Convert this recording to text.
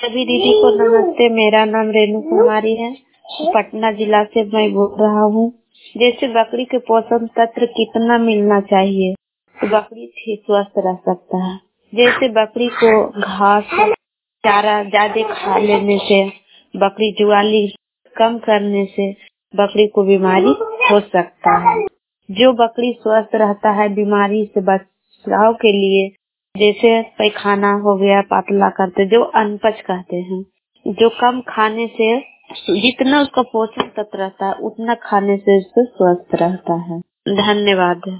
सभी दीदी को नमस्ते। मेरा नाम रेणु कुमारी है। पटना जिला से मैं बोल रहा हूँ। जैसे बकरी के पोषण तत्व कितना मिलना चाहिए तो बकरी ठीक स्वस्थ रह सकता है। जैसे बकरी को घास चारा ज्यादा खा लेने से, बकरी जुआली कम करने से बकरी को बीमारी हो सकता है। जो बकरी स्वस्थ रहता है बीमारी से बचाव के लिए, जैसे पैखाना हो गया पतला करते, जो अनपच कहते हैं, जो कम खाने से जितना उसका पोषण तत्व रहता है उतना खाने से उसको स्वस्थ रहता है। धन्यवाद।